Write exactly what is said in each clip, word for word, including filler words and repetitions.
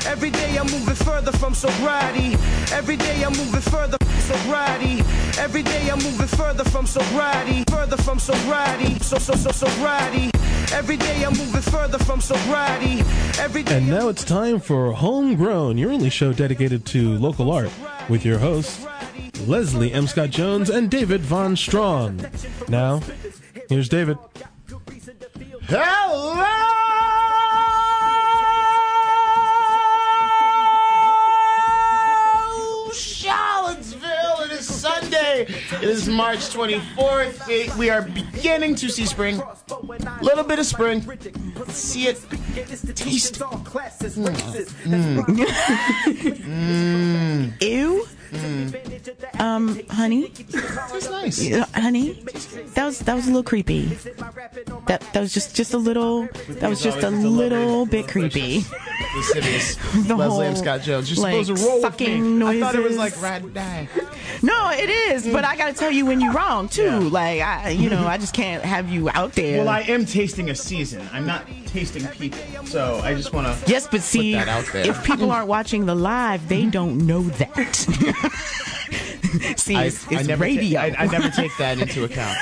Every day I'm moving further from sobriety. Every day I'm moving further from sobriety. Every day I'm moving further from sobriety. Further from sobriety. So, so, so, sobriety. Every day I'm moving further from sobriety. Every day. And now it's time for Homegrown, your only show dedicated to local art, with your hosts, Leslie M. Scott Jones and David Von Strong. Now, here's David. Hello, Charlottesville. It is Sunday. It is March twenty-fourth. We, we are beginning to see spring. A little bit of spring. See it. Taste. Mm. Mm. Ew. Mm. Um, honey. That's nice. Yeah, honey. That was that was a little creepy. That that was just just a little. That was just a little bit creepy. Lascivious. The Leslie whole, M. Scott Jones. You're like, supposed to roll with me. Noises. I thought it was like ride die. No, it is, but I gotta tell you when you're wrong too. Yeah. Like I, you know, I just can't have you out there. Well, I am tasting a season. I'm not tasting people, so I just want to. Yes, but see, put that out there. If people aren't watching the live, they don't know that. See, I, it's, it's I never radio. Ta- I, I never take that into account.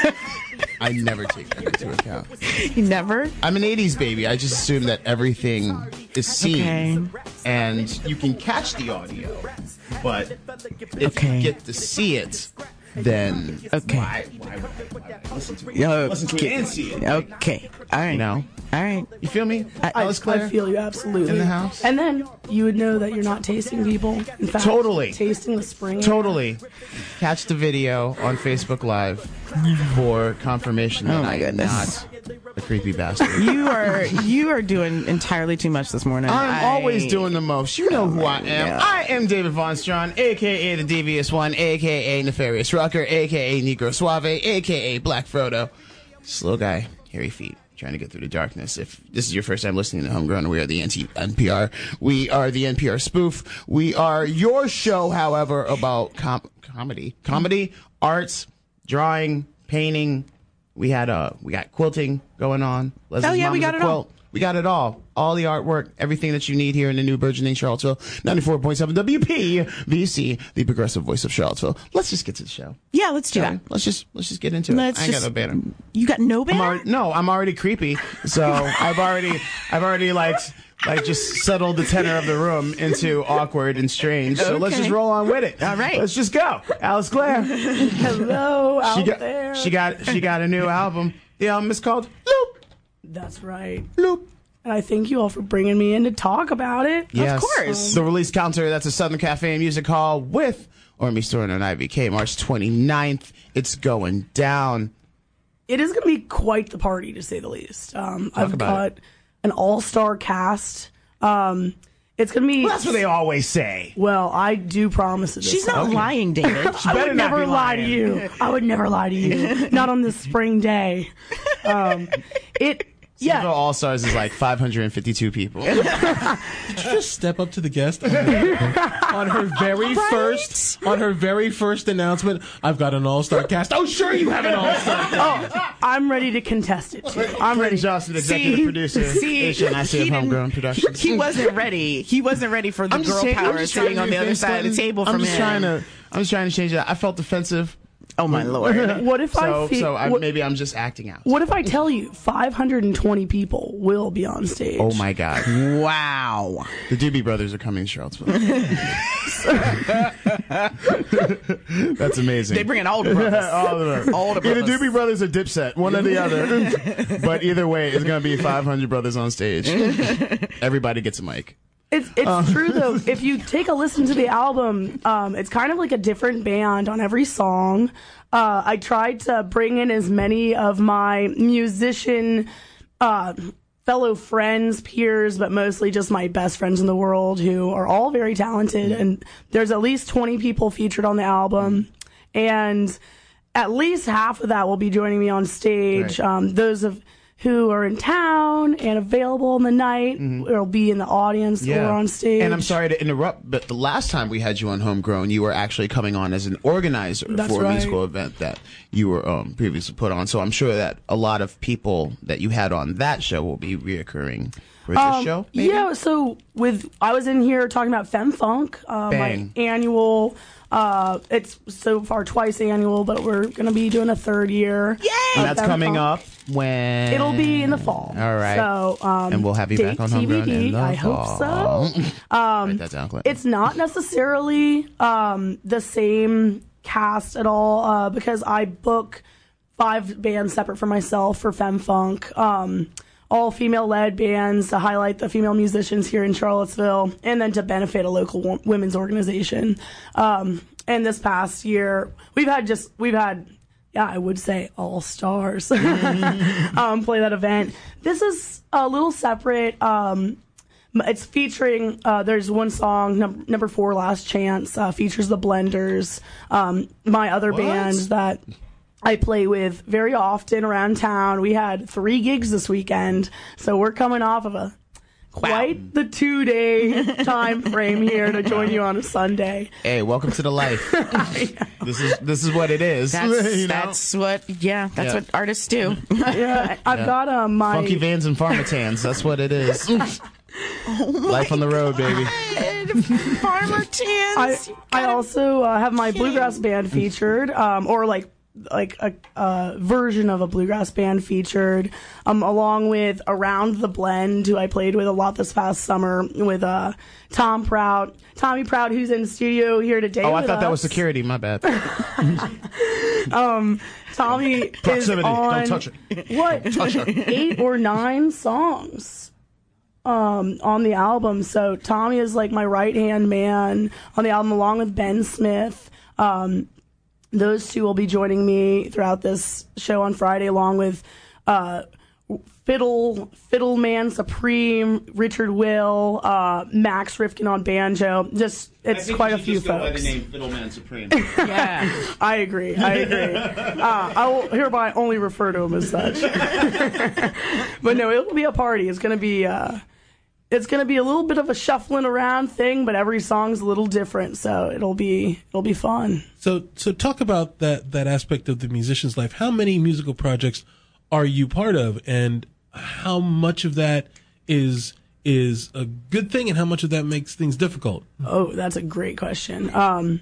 I never take that into account. You never? I'm an eighties baby. I just assume that everything is seen, okay. And you can catch the audio, but if okay. you get to see it, then okay. why, why would I, why would I listen to it? Okay. Listen to it and see it. Okay. All right. You know? All right. You feel me? I, I, I feel you absolutely. In the house. And then you would know that you're not tasting people. In fact, totally. Tasting the spring. Totally. Catch the video on Facebook Live for confirmation that oh my I am goodness. not a creepy bastard. You are you are doing entirely too much this morning. I'm I, always doing the most. You know who I am. Yeah. I am David Von Strong, a k a. the Devious One, a k a. Nefarious Rucker, a k a. Negro Suave, a k a. Black Frodo. Slow guy, hairy feet, trying to get through the darkness. If this is your first time listening to Homegrown, we are the N P R. We are the N P R spoof. We are your show, however, about com- comedy. Comedy, arts, drawing, painting. We had uh, we got quilting going on. Leslie's oh yeah, mom we is got a it quilt. all. We got it all. All the artwork, everything that you need here in the new burgeoning Charlottesville. ninety-four point seven W P V C, the progressive voice of Charlottesville. Let's just get to the show. Yeah, let's do Shall that. we? Let's just let's just get into let's it. I ain't just, got no banner. You got no banner? I'm already, no, I'm already creepy. So I've already I've already like like just settled the tenor of the room into awkward and strange. So okay. Let's just roll on with it. All right. Let's just go. Alice Clare. Hello out she got, there. She got she got a new album. The album is called Loop. That's right. Loop. And I thank you all for bringing me in to talk about it. Yes. Of course. The Release Counter, that's a Southern Cafe Music Hall with Ormy Storin and I V K, March twenty-ninth. It's going down. It is going to be quite the party, to say the least. Um, Talk I've about got it. an all-star cast. Um, it's going to be... Well, that's what they always say. Well, I do promise it. She's not okay. lying, David. I would never lie to you. I would never lie to you. Not on this spring day. Um, it... Yeah. Cinco All Stars is like five hundred fifty-two people. Did you just step up to the guest on her, on her very right? first on her very first announcement? I've got an all-star cast. Oh, sure, you have an all-star cast. Oh, I'm ready to contest it too. I'm ready. Johnson, executive see, producer, see, H N I C of Homegrown Productions. He wasn't ready. He wasn't ready for the I'm girl saying, power sitting on the other side of the table from I'm just him. trying to. I'm just trying to change that. I felt offensive. Oh my lord! What if so, I feel, so I, what, maybe I'm just acting out. What if I tell you five hundred twenty people will be on stage? Oh my god! Wow! The Doobie Brothers are coming to Charlottesville. That's amazing. They bring in older brothers. all of them. Older Either brothers. Doobie Brothers or Dipset, one or the other. But either way, it's gonna be five hundred brothers on stage. Everybody gets a mic. It's it's Uh. true though. If you take a listen to the album, um, it's kind of like a different band on every song. Uh, I tried to bring in as many of my musician uh, fellow friends, peers, but mostly just my best friends in the world who are all very talented. And there's at least twenty people featured on the album, and at least half of that will be joining me on stage. Right. Um, those of who are in town and available in the night Mm-hmm. will be in the audience or on stage. And I'm sorry to interrupt, but the last time we had you on Homegrown, you were actually coming on as an organizer That's for a right. musical event that you were um, previously put on. So I'm sure that a lot of people that you had on that show will be reoccurring For this Um, show? Maybe? Yeah, so with I was in here talking about Femme Funk, uh, Bang. my annual. Uh, it's so far twice annual, but we're gonna be doing a third year. Yay! And that's coming up when? It'll be in the fall. All right. So, um, and we'll have you back date on T B D, Homegrown in the I fall. hope so. Um, Write that down, Clint. It's not necessarily um, the same cast at all uh, because I book five bands separate for myself for Femme Funk. Um, all female-led bands to highlight the female musicians here in Charlottesville, and then to benefit a local wo- women's organization. Um, and this past year, we've had just we've had, yeah, I would say all stars um, play that event. This is a little separate. Um, it's featuring. Uh, there's one song, num- number four, Last Chance, uh, features the Blenders. Um, my other What? band that I play with very often around town. We had three gigs this weekend, so we're coming off of a quite the two day time frame here to join you on a Sunday. Hey, welcome to the life. This is this is what it is. That's, you know? that's what, yeah, that's Yeah. what artists do. Yeah, I've Yeah. got um, my Funky vans and pharmatans. That's what it is. Life on the road, baby. Farmer I, Tans. I also uh, have my bluegrass band featured, um, or like like a, a version of a bluegrass band featured, um, along with Around the Blend, who I played with a lot this past summer with uh, Tom Proud, Tommy Proud, who's in the studio here today. Oh, I with thought that was us. security. My bad. Tommy is Proximity. on Don't touch it. what eight or nine songs um, on the album. So Tommy is like my right hand man on the album, along with Ben Smith. Um, those two will be joining me throughout this show on Friday, along with uh, Fiddle Fiddle Man Supreme, Richard Will, uh, Max Rifkin on banjo. Just it's quite a few folks. Fiddleman Supreme. Yeah. I agree. I agree. Uh, I will hereby only refer to him as such. But no, it will be a party. It's gonna be uh, it's gonna be a little bit of a shuffling around thing, but every song's a little different, so it'll be it'll be fun. So, so talk about that that aspect of the musician's life. How many musical projects are you part of, and how much of that is is a good thing, and how much of that makes things difficult? Oh, that's a great question. Um,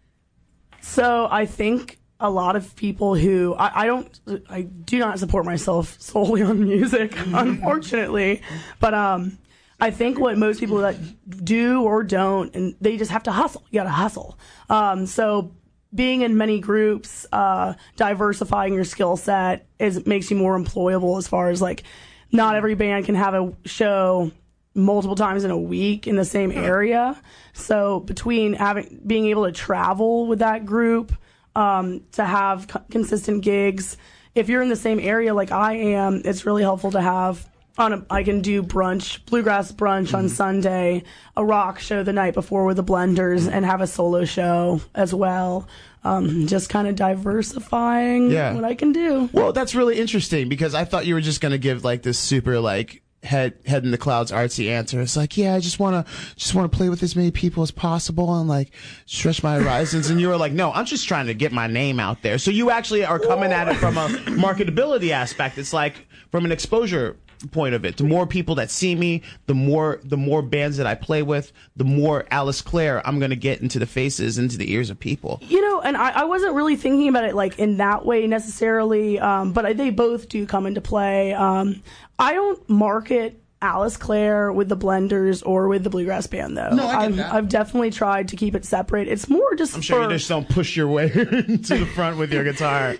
so I think a lot of people who I, I don't I do not support myself solely on music, unfortunately, but um. I think what most people that do or don't, and they just have to hustle. You got to hustle. Um, so being in many groups, uh, diversifying your skill set is makes you more employable. As far as like, not every band can have a show multiple times in a week in the same area. So between having being able to travel with that group, um, to have co- consistent gigs, if you're in the same area like I am, it's really helpful to have. On a, I can do brunch, bluegrass brunch on Sunday, a rock show the night before with the Blenders, and have a solo show as well. Um, just kind of diversifying Yeah. what I can do. Well, that's really interesting because I thought you were just gonna give like this super like head head in the clouds artsy answer. It's like, yeah, I just wanna just wanna play with as many people as possible and like stretch my horizons. And you were like, no, I'm just trying to get my name out there. So you actually are coming at it from a marketability aspect. It's like from an exposure point of it. The more people that see me, the more the more bands that I play with, the more Alice Clare I'm gonna get into the faces, into the ears of people. You know, and I, I wasn't really thinking about it like in that way necessarily, um, but I, they both do come into play. Um, I don't market Alice Clare with the Blenders or with the bluegrass band, though. No, I get I've, that. I've definitely tried to keep it separate. It's more just I'm sure for, you just don't push your way to the front with your guitar.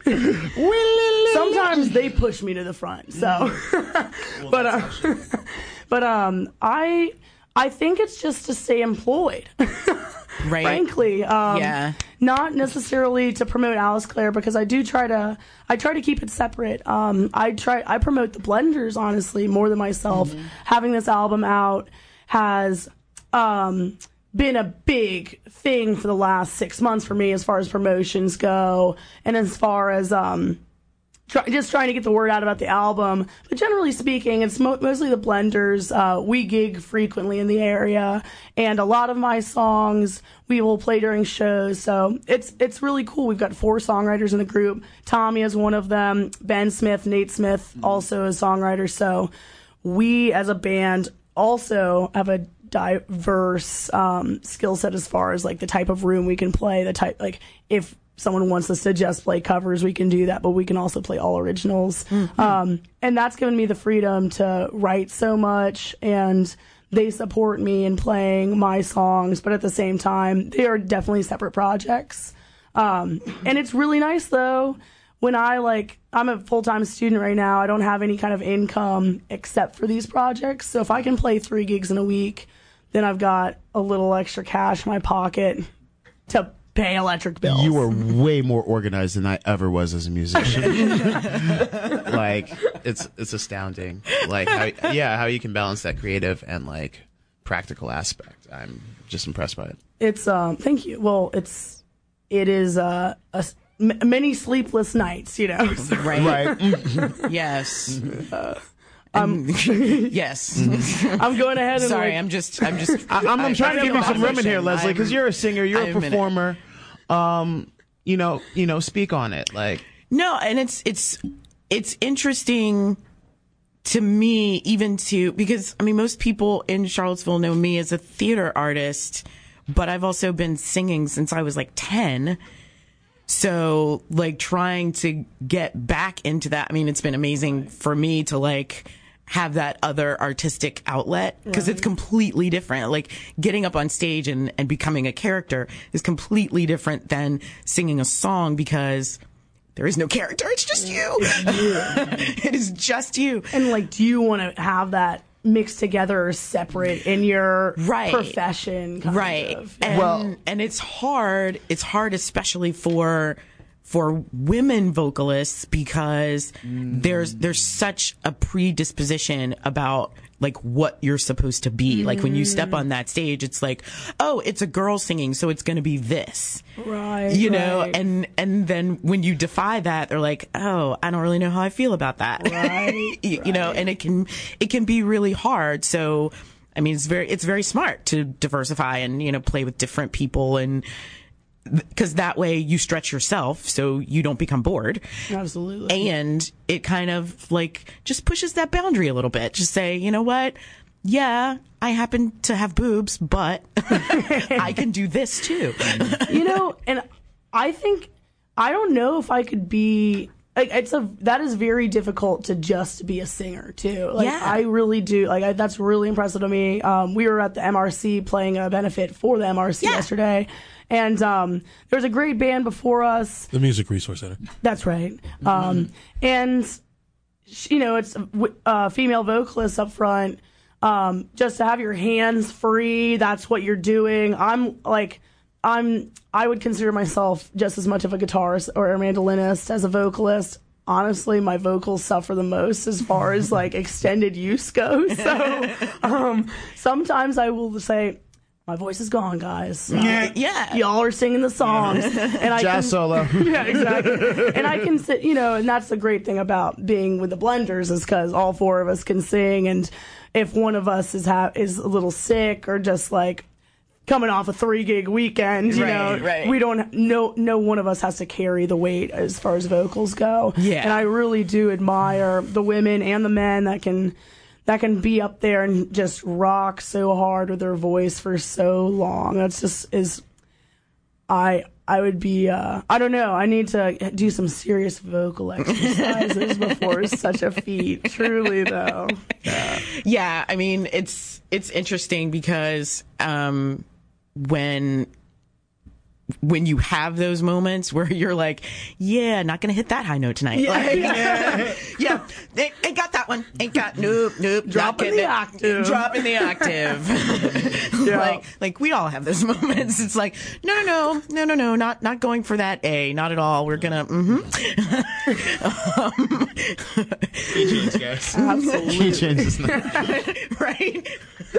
sometimes they push me to the front. So, but uh, but um, I I think it's just to stay employed. Right. Frankly, um, Yeah. not necessarily to promote Alice Clare, because I do try to I try to keep it separate. Um, I try I promote the Blenders honestly more than myself. Mm-hmm. Having this album out has um, been a big thing for the last six months for me as far as promotions go, and as far as um, try, just trying to get the word out about the album. But generally speaking, it's mo- mostly the Blenders. Uh, we gig frequently in the area, and a lot of my songs we will play during shows. So it's it's really cool. We've got four songwriters in the group. Tommy is one of them. Ben Smith, Nate Smith, also a songwriter. So we as a band also have a diverse um, skill set as far as like the type of room we can play, the type, like if someone wants us to just play covers, we can do that, but we can also play all originals. Mm-hmm. Um, and that's given me the freedom to write so much, and they support me in playing my songs, but at the same time, they are definitely separate projects. Um, and it's really nice though, when I like, I'm a full-time student right now, I don't have any kind of income except for these projects. So if I can play three gigs in a week, then I've got a little extra cash in my pocket to pay electric bills. You are way more organized than I ever was as a musician. Like, it's it's astounding. Like, how, yeah, how you can balance that creative and like practical aspect. I'm just impressed by it. It's um, thank you. Well, it's it is uh, a m- many sleepless nights, you know. So. Right. Right. Yes. Uh, Um, yes. I'm going ahead and Sorry, like, I'm just, I'm just. I, I'm, I'm trying to give you some room in here, Leslie, because you're a singer, you're I'm a performer. Um, you know, you know, speak on it, like. No, and it's it's it's interesting to me, even to because I mean, most people in Charlottesville know me as a theater artist, but I've also been singing since I was like ten. So, like, trying to get back into that, I mean, it's been amazing for me to, like, have that other artistic outlet, because right. It's completely different. Like, getting up on stage and, and becoming a character is completely different than singing a song, because there is no character. It's just you. It is just you. And, like, do you want to have that mixed together or separate in your right. profession kind right of. And, well, and it's hard it's hard especially for for women vocalists, because mm. there's there's such a predisposition about like what you're supposed to be. Mm. Like when you step on that stage, it's like, oh, it's a girl singing, so it's going to be this. Right. You know, right. and and then when you defy that, they're like, oh, I don't really know how I feel about that. Right. you, right. you know, and it can it can be really hard. So, I mean, it's very it's very smart to diversify and, you know, play with different people, and because that way you stretch yourself so you don't become bored. Absolutely. And it kind of like just pushes that boundary a little bit. Just say, you know what? Yeah, I happen to have boobs, but I can do this too. You know, and I think, I don't know if I could be, like, it's a, that is very difficult to just be a singer too. Like, yeah. I really do, like, I, that's really impressive to me. Um, we were at the M R C playing a benefit for the M R C yeah. yesterday. And um, there was a great band before us. The Music Resource Center. That's right. Mm-hmm. Um, and, you know, it's uh, female vocalists up front. Um, just to have your hands free, that's what you're doing. I'm like, I'm, I would consider myself just as much of a guitarist or a mandolinist as a vocalist. Honestly, my vocals suffer the most as far as like extended use goes. So um, sometimes I will say, my voice is gone, guys. Uh, yeah, yeah. Y'all are singing the songs, and I jazz can, solo. Yeah, exactly. And I can sit, you know, and that's the great thing about being with the Blenders, is because all four of us can sing, and if one of us is ha- is a little sick or just like coming off a three gig weekend, you right, know, right. we don't. No, no one of us has to carry the weight as far as vocals go. Yeah, and I really do admire the women and the men that can. that can be up there and just rock so hard with their voice for so long. That's just is, I I would be, uh, I don't know, I need to do some serious vocal exercises before it's such a feat. Truly, though. Yeah. yeah, I mean, it's it's interesting because um, when... when you have those moments where you're like, yeah, not going to hit that high note tonight. Yeah, like, yeah. yeah, ain't, ain't got that one. Ain't got, nope, nope. Dropping the it. octave. Dropping the octave. yeah. Like, like we all have those moments. It's like, no, no, no, no, no, no, not, not going for that A, not at all. We're going to, mm-hmm. um, Key change, guys. Absolutely. Key change is not. Right?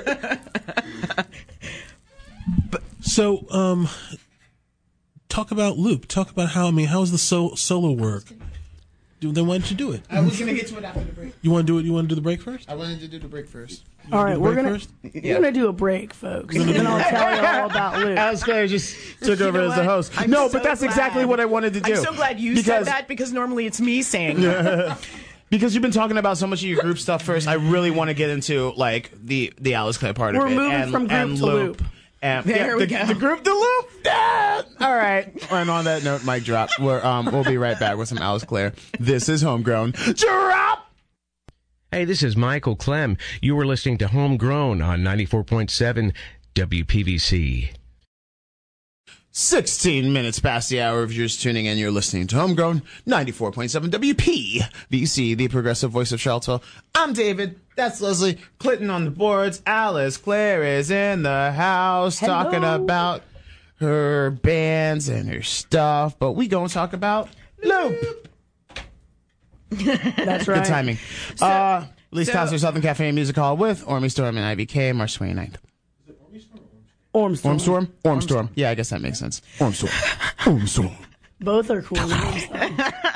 but, so, um, talk about Loop. Talk about how, I mean, how is the so- solo work? Then why don't you do it? I was going to get to it after the break. You want to do it? You want to do the break first? I wanted to do the break first. All right, we're gonna first? we're yeah. gonna do a break, folks, and then I'll tell you all about Luke. Alex Clare just took you over as the host. I'm no, so but that's glad. exactly what I wanted to do. I'm so glad you because said that, because normally it's me saying that. because you've been talking about so much of your group stuff first, I really want to get into like the the Alice Clare part We're of it. moving and, from group and to loop. And, There yeah, we the, go. the group to loop. Yeah. All right. And on that note, mic drop. We're, um, we'll be right back with some Alice Clare. This is Homegrown. Drop. Hey, this is Michael Clem. You were listening to Homegrown on ninety-four point seven W P V C. sixteen minutes past the hour of yours tuning in. You're listening to Homegrown, ninety-four point seven W P V C, the progressive voice of Charlottesville. I'm David. That's Leslie. Clinton on the boards. Alice Clare is in the house. Hello. Talking about her bands and her stuff. But we gonna talk about Loop. That's right. Good timing. uh, Lee so- Concert, Southern Cafe Music Hall with Ormy Storm and I V K, March twenty-ninth. Ormstorm. Ormstorm? Ormstorm. Yeah, I guess that makes sense. Ormstorm. Ormstorm. Both are cool names, though.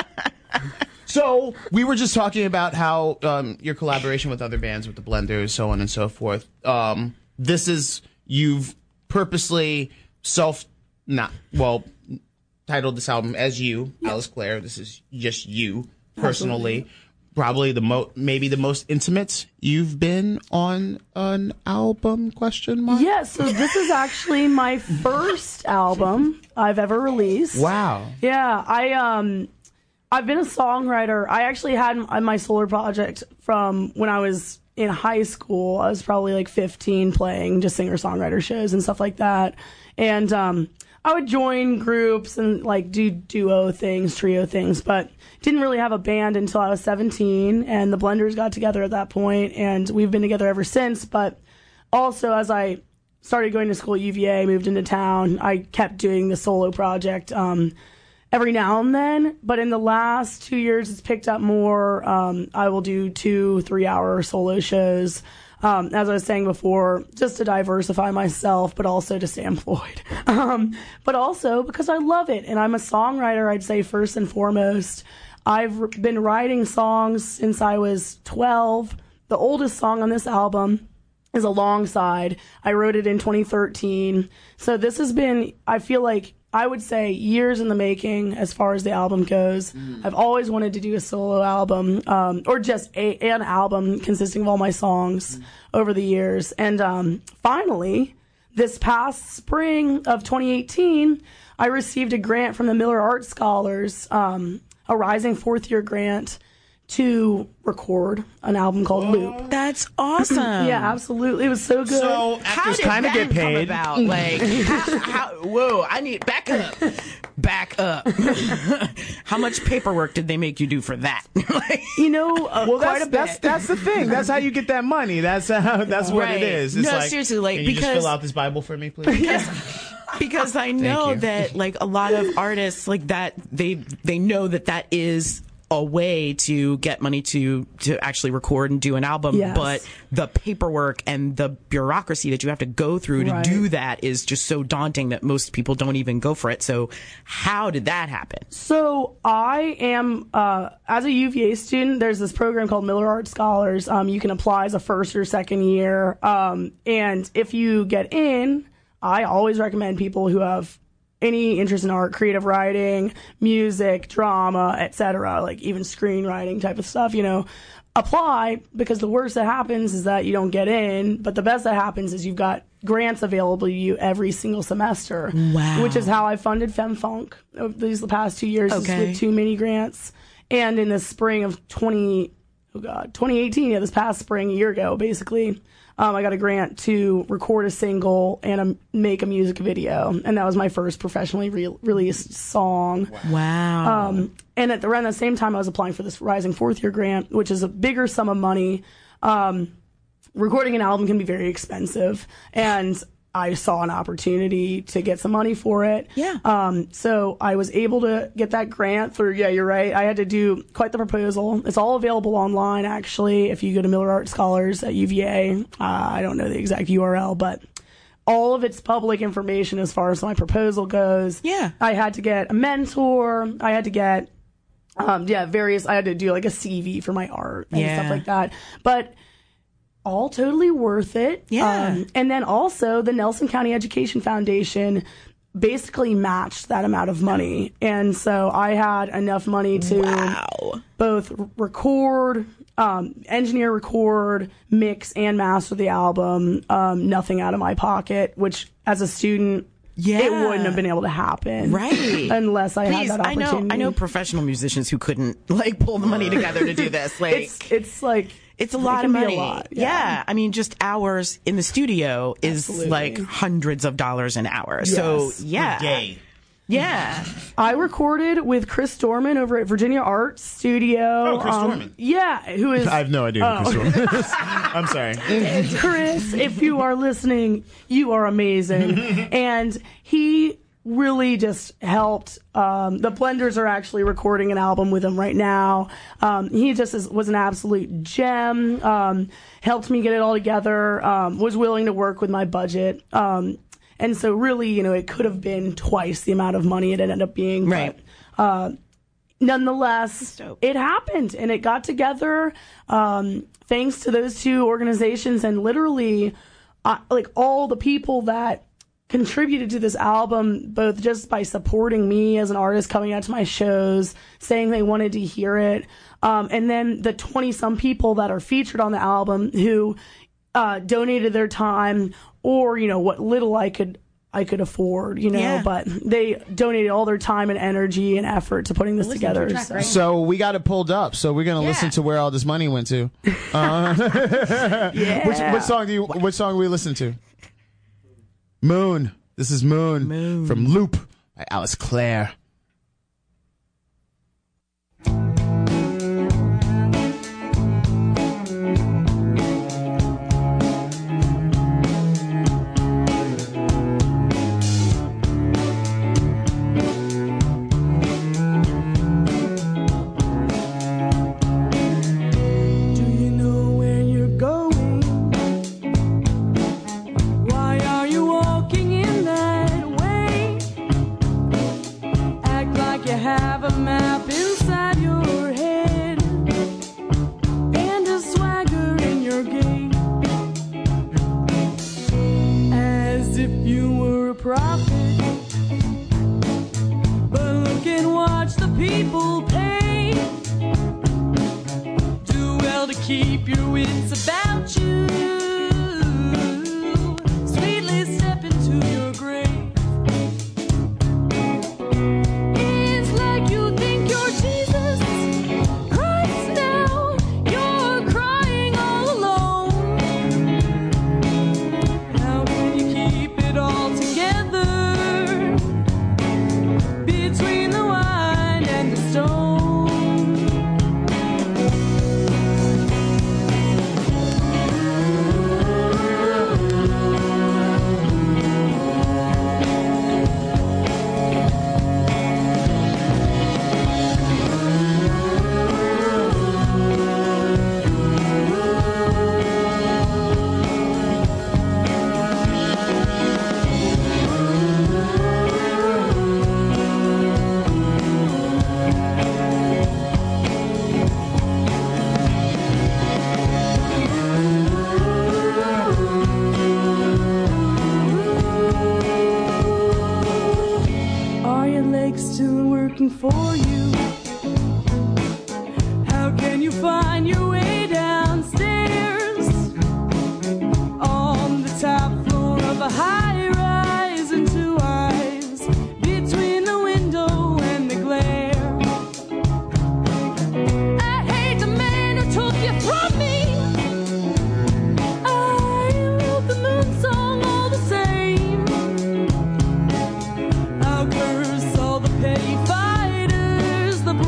So we were just talking about how um, your collaboration with other bands, with the Blenders, so on and so forth. Um, this is you've purposely self not well titled this album as you, Alice Clare. This is just you personally. Absolutely. Probably the mo maybe the most intimate you've been on an album? Question mark. Yeah, so this is actually my first album I've ever released. Wow. Yeah, I um, I've been a songwriter. I actually had m- my solo project from when I was in high school. I was probably like fifteen, playing just singer-songwriter shows and stuff like that. And um, I would join groups and like do duo things, trio things, but didn't really have a band until I was seventeen. And the Blenders got together at that point, and we've been together ever since. But also, as I started going to school at U V A, moved into town, I kept doing the solo project um, every now and then. But in the last two years, it's picked up more. Um, I will do two, three-hour solo shows. Um, as I was saying before, just to diversify myself, but also to stay employed. Um, but also because I love it, and I'm a songwriter, I'd say first and foremost. I've r- been writing songs since I was twelve. The oldest song on this album is Alongside. I wrote it in twenty thirteen. So this has been, I feel like, I would say years in the making as far as the album goes. Mm. I've always wanted to do a solo album, um, or just a, an album consisting of all my songs mm. over the years. And um, finally, this past spring of twenty eighteen, I received a grant from the Miller Art Scholars, um, a rising fourth year grant, to record an album called Loop. That's awesome. Yeah, absolutely. It was so good. So How actors did kind of that get paid. come about? Like, how, how, whoa, I need back up, back up. How much paperwork did they make you do for that? Like, you know, uh, Well, quite that's, a bit. that's that's the thing. That's how you get that money. That's how. That's what Right. it is. It's No, like, seriously, like, can you just because- fill out this Bible for me, please? because I know you. that like a lot of artists like that they they know that that is a way to get money to to actually record and do an album, Yes. but the paperwork and the bureaucracy that you have to go through to Right. do that is just so daunting that most people don't even go for it. So how did that happen? So I am, uh, as a U V A student, there's this program called Miller Art Scholars. Um, you can apply as a first or second year. Um, and if you get in, I always recommend people who have any interest in art, creative writing, music, drama, et cetera, like even screenwriting type of stuff, you know, apply, because the worst that happens is that you don't get in, but the best that happens is you've got grants available to you every single semester. Wow. Which is how I funded FemFunk over these past two years, is Okay. with two mini grants. And in the spring of twenty, oh God, twenty eighteen, yeah, this past spring, a year ago, basically, um, I got a grant to record a single and a, make a music video. And that was my first professionally re- released song. Wow. Um, and at the, around the same time, I was applying for this Rising Fourth Year grant, which is a bigger sum of money. Um, recording an album can be very expensive, and I saw an opportunity to get some money for it. Yeah. Um, so I was able to get that grant through, yeah, you're right. I had to do quite the proposal. It's all available online, actually, if you go to Miller Art Scholars at U V A. Uh, I don't know the exact U R L, but all of it's public information as far as my proposal goes. Yeah. I had to get a mentor. I had to get, um, yeah, various, I had to do like a C V for my art and Yeah. stuff like that. But all totally worth it. Yeah. Um, and then also the Nelson County Education Foundation basically matched that amount of money. And so I had enough money to Wow. both record, um, engineer, record, mix, and master the album. Um, nothing out of my pocket, which as a student, Yeah. it wouldn't have been able to happen. Right. Unless I Please, had that I opportunity. know I know professional musicians who couldn't like pull the money together to do this. Like It's, it's like, It's a it lot can of be a money. lot, yeah. yeah. I mean, just hours in the studio is Absolutely. like hundreds of dollars an hour. So, Yes. yeah. Day. Yeah. I recorded with Chris Dorman over at Virginia Art Studio. Oh, Chris um, Dorman. Yeah, who is I have no idea who Chris Dorman is. I'm sorry. Chris, if you are listening, you are amazing. And he really just helped. Um, the Blenders are actually recording an album with him right now. Um, he just is, was an absolute gem. Um, helped me get it all together. Um, was willing to work with my budget. Um, and so really, you know, it could have been twice the amount of money it ended up being. Right. But, uh, nonetheless, dope. it happened and it got together. Um, thanks to those two organizations and literally, uh, like all the people that contributed to this album, both just by supporting me as an artist, coming out to my shows, saying they wanted to hear it. Um, and then the twenty some people that are featured on the album who, uh, donated their time or, you know, what little I could, I could afford, you know, Yeah. but they donated all their time and energy and effort to putting this Listen to together. the track, so. right? So we got it pulled up. So we're gonna Yeah. listen to where all this money went to. Uh, Yeah. which, what song do you? What song we listen to? Moon. This is Moon, Moon. from Loop by Alice Clare. Do you know where you're going? Why are you walking in that way? Act like you have a map inside your head and a swagger in your gait, as if you were a prophet. But look and watch the people pay. Do well to keep your wits about you. Sweetly step into your grave. It's like you think you're Jesus Christ now. You're crying all alone. How can you keep it all together between the wine and the stone? Are your legs still working for you? How can you find your way downstairs? On the top floor of a high rise and two eyes between the window and the glare. I hate the man who took you from me. I wrote the moon song all the same. I'll curse all the petty fighters, the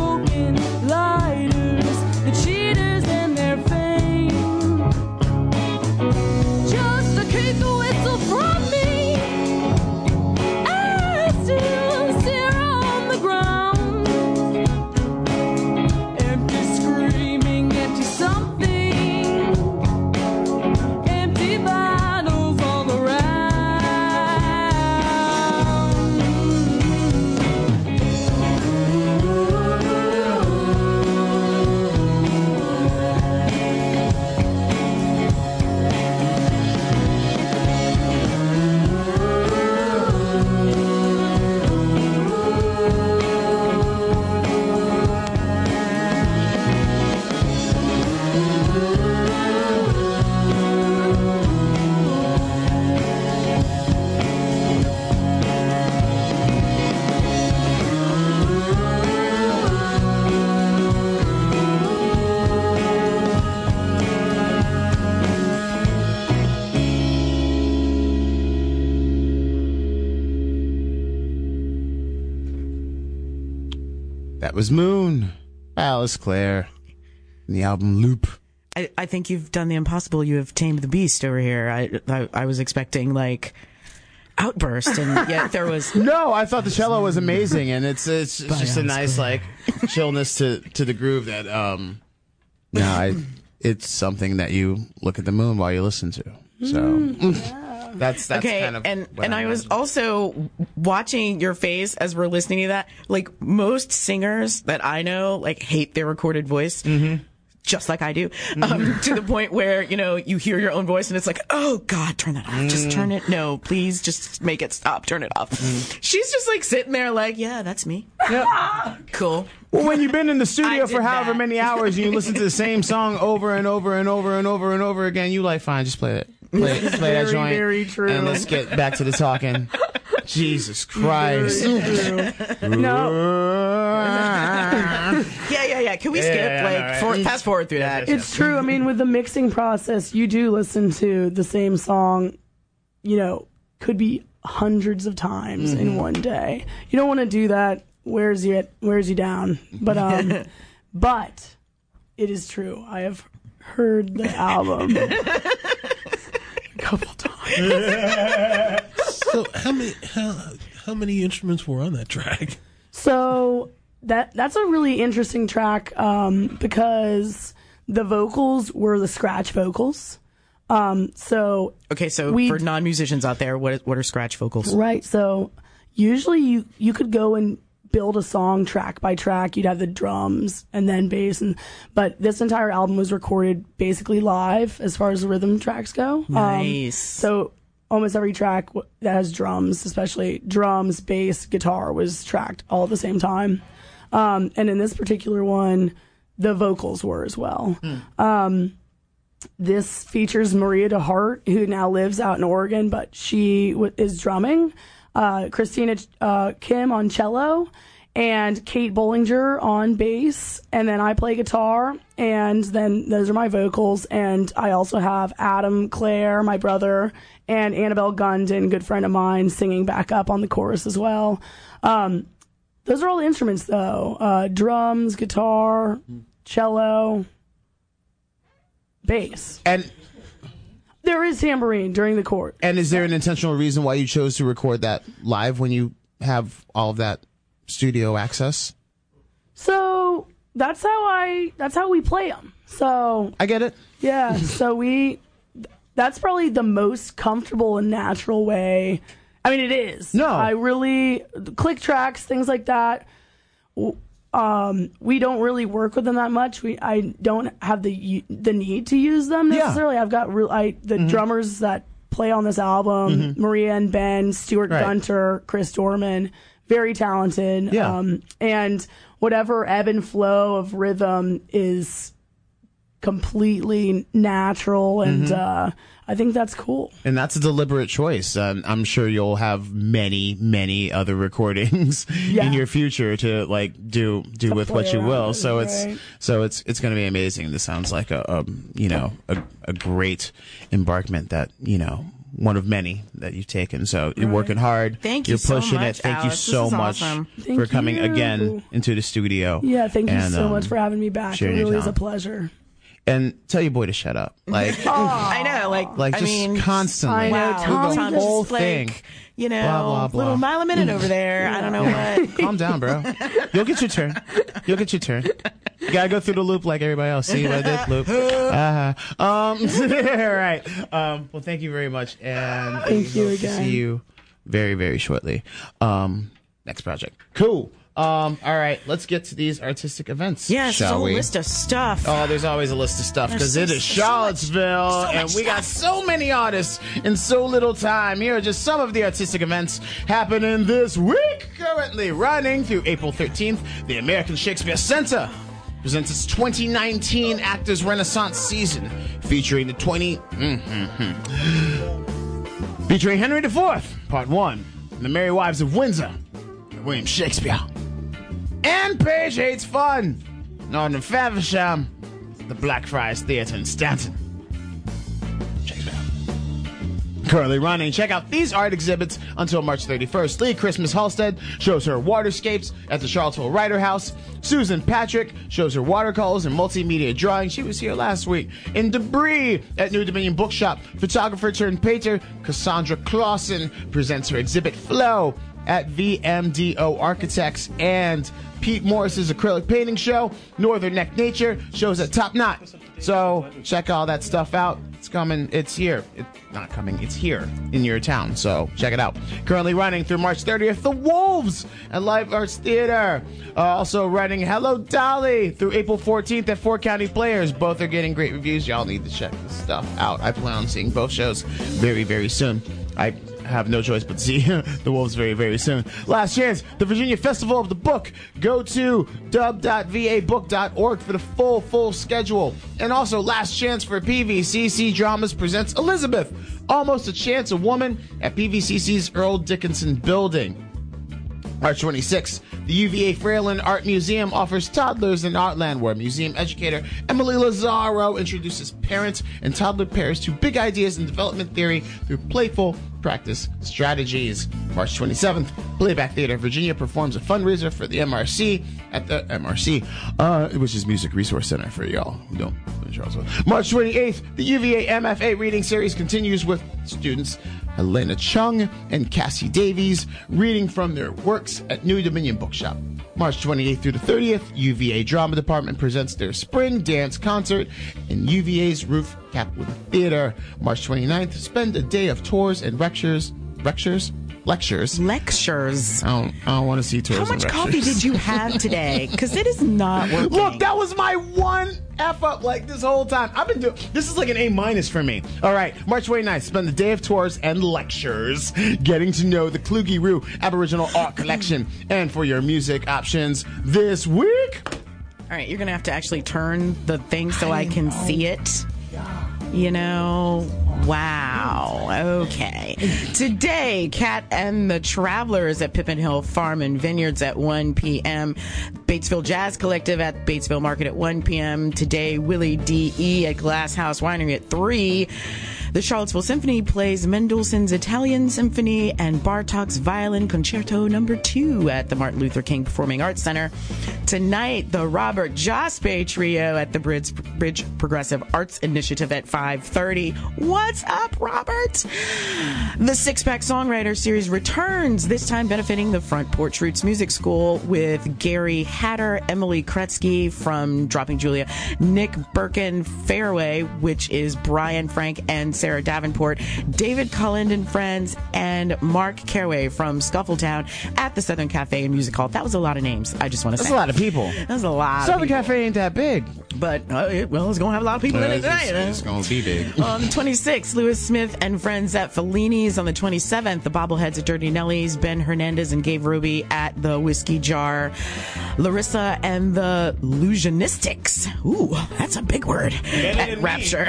That was Moon by Alice Clare. And the album Loop. I, I think you've done the impossible. You have tamed the beast over here. I, I, I was expecting like outburst, and yet there was no. I thought the cello was amazing, and it's it's, it's just a nice like chillness to to the groove that um. No, I. It's something that you look at the moon while you listen to. So Mm, yeah. that's that's okay. kind of and what and I, I was imagine. also watching your face as we're listening to that. Like most singers that I know, like hate their recorded voice. Mm-hmm. Just like I do, um, to the point where, you know, you hear your own voice and it's like, oh God, turn that off. Just turn it. No, please just make it stop. Turn it off. She's just like sitting there like, yeah, that's me. Yep. Cool. Well, when you've been in the studio I for did however that. many hours and you listen to the same song over and over and over and over and over again, you like, fine, just play it. Play, play that Very, joint. very true. And let's get back to the talking. Jesus Christ. Very true. No, Yeah, yeah, yeah. Can we Yeah, skip? yeah, yeah, like, no, right. for, fast forward through that. it's true. I mean, with the mixing process, you do listen to the same song, you know, could be hundreds of times Mm-hmm. in one day. You don't want to do that. Wears you wears you down. But um, but it is true. I have heard the album a couple times. So how many how how many instruments were on that track? So that that's a really interesting track um, because the vocals were the scratch vocals. Um, so Okay, so We- for non-musicians out there, what what are scratch vocals? right, so usually you you could go and build a song track by track. You'd have the drums and then bass, and but this entire album was recorded basically live as far as the rhythm tracks go. Um, Nice. so almost every track w- that has drums, especially drums, bass, guitar, was tracked all at the same time. Um, and in this particular one, the vocals were as well. Um, this features Maria DeHart, who now lives out in Oregon, but she w- is drumming. Uh, Christina uh, Kim on cello, and Kate Bollinger on bass, and then I play guitar, and then those are my vocals, and I also have Adam Clare, my brother, and Annabelle Gundon, good friend of mine, singing back up on the chorus as well. Um, those are all the instruments, though. Uh, drums, guitar, cello, bass. And There is tambourine during the chord. and is there an intentional reason why you chose to record that live when you have all of that studio access? So that's how I that's how we play them. So I get it. yeah, so we that's probably the most comfortable and natural way. I mean, it is. No. I really click tracks, things like that. w- Um, we don't really work with them that much. We I don't have the the need to use them Yeah. necessarily. I've got real I the drummers that play on this album, Maria and Ben, Stuart Right. Gunter, Chris Dorman, very talented. Yeah. Um, and whatever ebb and flow of rhythm is completely natural, and uh, I think that's cool. And that's a deliberate choice. Um, I'm sure you'll have many, many other recordings Yeah. in your future to like do do To with play what you around will. with, So it's right. so it's it's going to be amazing. This sounds like a, a you know a, a great embarkment that you know one of many that you've taken. So you're working hard. Thank you You're so pushing much, it. Thank Alex. you so This is much awesome. Thank for coming you. again into the studio. Yeah, thank you And, so um, much for having me back. It sharing your really is a talent. pleasure. And tell your boy to shut up. Like I know, like, like I just mean, constantly. I know, wow, Tom Tom just whole just like, thing. you know, Blah, blah, blah. little mile a minute over there. I don't know what. Calm down, bro. You'll get your turn. You'll get your turn. You gotta go through the loop like everybody else. See what I did? Loop. Uh-huh. Um, all right. Um, well, thank you very much. And Thank we you hope to again. see you very, very shortly. Um, next project. Cool. Um, all right. Let's get to these artistic events. Yeah, it's a shall whole we? list of stuff. Oh, there's always a list of stuff because There's it so- is so much- Charlottesville, so much and we got so many artists in so little time. Here are just some of the artistic events happening this week. Currently running through April thirteenth, the American Shakespeare Center presents its twenty nineteen Actors Renaissance season, featuring the twenty featuring Henry the Fourth, Part One, and the Merry Wives of Windsor, William Shakespeare. And Page Hates Fun, Northern Faversham, the Blackfriars Theatre in Stanton. Shakespeare. currently running. Check out these art exhibits until March thirty-first. Lee Christmas Halstead shows her waterscapes at the Charlottesville Writer House. Susan Patrick shows her watercolors and multimedia drawing. She was here last week. In Debris at New Dominion Bookshop, photographer turned painter Cassandra Clausen presents her exhibit Flow at V M D O Architects. And Pete Morris's acrylic painting show, Northern Neck Nature, shows at Top Knot. So check all that stuff out. It's coming. It's here. It's not coming. It's here in your town. So check it out. Currently running through March thirtieth, The Wolves at Live Arts Theater. Uh, also running Hello Dolly through April fourteenth at Four County Players. Both are getting great reviews. Y'all need to check this stuff out. I plan on seeing both shows very, very soon. I have no choice but to see The Wolves very, very soon. Last chance, the Virginia Festival of the Book. Go to dub dot v a book dot org for the full, full schedule. And also, last chance for P V C C Dramas presents Elizabeth, Almost a Chance, a Woman at P V C C's Earl Dickinson Building. March twenty-sixth, the U V A Fralin Art Museum offers Toddlers in Artland, where museum educator Emily Lazaro introduces parents and toddler pairs to big ideas in development theory through playful practice strategies. March twenty-seventh, Playback Theater Virginia performs a fundraiser for the M R C at the M R C, uh, which is Music Resource Center for y'all who don't live in Charlottesville. March twenty-eighth, the U V A M F A reading series continues with students Helena Chung and Cassie Davies reading from their works at New Dominion Bookshop. March twenty-eighth through the thirtieth, U V A Drama Department presents their spring dance concert in U V A's Ruth Kaplan Theater. March twenty-ninth, spend a day of tours and lectures, lectures, lectures. Lectures. I don't, I don't want to see tours How and much lectures. coffee did you have today? Because it is not working. Look, that was my one F up like this whole time. I've been doing this is like an A minus for me. All right, March twenty-ninth, spend the day of tours and lectures getting to know the Kluge Roo Aboriginal Art Collection. And for your music options this week. All right, you're going to have to actually turn the thing so I, I can see it. You know, wow. Okay. Today, Cat and the Travelers at Pippin Hill Farm and Vineyards at one p.m. Batesville Jazz Collective at Batesville Market at one p.m. Today, Willie D E at Glass House Winery at three. The Charlottesville Symphony plays Mendelssohn's Italian Symphony and Bartok's Violin Concerto Number Two at the Martin Luther King Performing Arts Center. Tonight, the Robert Jospe Trio at the Bridge, Bridge Progressive Arts Initiative at five thirty. What's up, Robert? The Six Pack Songwriter Series returns, this time benefiting the Front Porch Roots Music School with Gary Hatter, Emily Kretzky from Dropping Julia, Nick Birkin Fairway, which is Brian Frank and Sarah Davenport, David Cullen and Friends, and Mark Caraway from Scuffletown at the Southern Cafe and Music Hall. That was a lot of names, I just want to say. That's a lot of people. That's a lot Southern of people. Cafe ain't that big. But, uh, it, well, it's going to have a lot of people Uh, in it it's, tonight. it's going to be big. On the twenty-sixth, Lewis Smith and Friends at Fellini's. On the twenty-seventh, the Bobbleheads at Dirty Nelly's, Ben Hernandez and Gabe Ruby at the Whiskey Jar, Larissa and the Illusionistics. Ooh, that's a big word. At Rapture.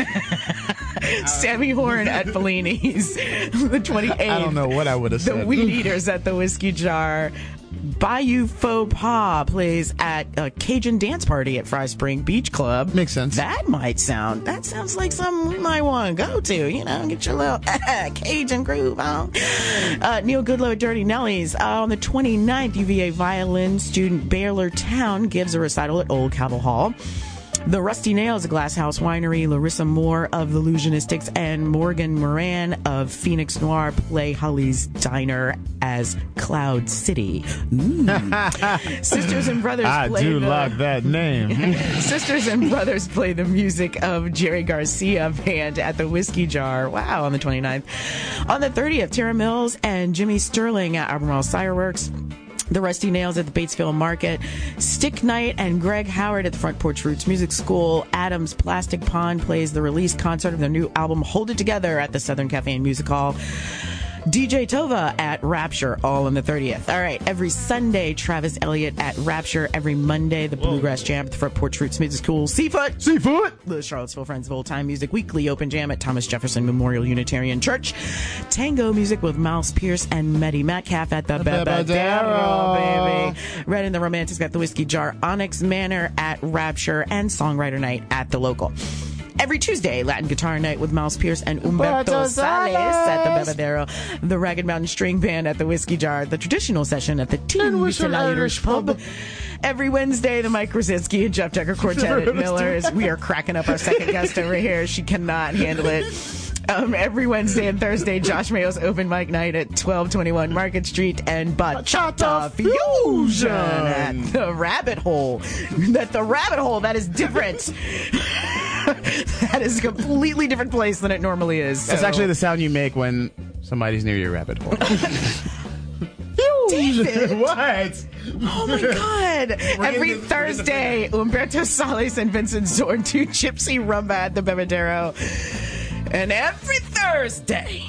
Sammy Horn at Fellini's. The twenty-eighth. I don't know what I would have The said. Weed Eaters at the Whiskey Jar. Bayou Faux Pas plays at a Cajun dance party at Fry Spring Beach Club. Makes sense. That might sound, that sounds like something we might want to go to, you know, get your little Cajun groove on. Uh, Neil Goodlow at Dirty Nelly's. Uh, on the twenty-ninth, U V A violin student Baylor Town gives a recital at Old Cabell Hall. The Rusty Nails at Glass House Winery, Larissa Moore of the Illusionistics, and Morgan Moran of Phoenix Noir play Holly's Diner as Cloud City. Ooh. Sisters and Brothers I play do the... like that name. Sisters and Brothers play the music of Jerry Garcia Band at the Whiskey Jar. Wow, on the twenty-ninth. On the thirtieth, Tara Mills and Jimmy Sterling at Albemarle Cireworks. The Rusty Nails at the Batesville Market, Stick Night and Greg Howard at the Front Porch Roots Music School. Adam's Plastic Pond plays the release concert of their new album Hold It Together at the Southern Cafe and Music Hall. D J Tova at Rapture, all on the thirtieth. All right, every Sunday, Travis Elliott at Rapture. Every Monday, the Bluegrass Jam at the Front Porch Roots Music School. Seafoot! Seafoot! The Charlottesville Friends of Old Time Music Weekly Open Jam at Thomas Jefferson Memorial Unitarian Church. Tango Music with Miles Pierce and Meddy Metcalf at the Bebedero, baby. Red and the Romantics at the Whiskey Jar. Onyx Manor at Rapture. And Songwriter Night at the Local. Every Tuesday, Latin Guitar Night with Miles Pierce and Humberto Sales at the Bebedero, the Ragged Mountain String Band at the Whiskey Jar, the traditional session at the Tin Whistle Irish Pub. Every Wednesday, the Mike Krasinski and Jeff Decker Quartet at Miller's. We are cracking up our second guest over here. She cannot handle it. Um, every Wednesday and Thursday, Josh Mayo's open mic night at twelve twenty-one Market Street and Bachata Fusion at the Rabbit Hole. That the Rabbit Hole, that is different. That is a completely different place than it normally is. That's so. actually the sound you make when somebody's near your rabbit hole. David. What? Oh my God. Every the- Thursday, Humberto Sales and Vincent Zorn do Gypsy Rumba at the Bebedero. And every Thursday,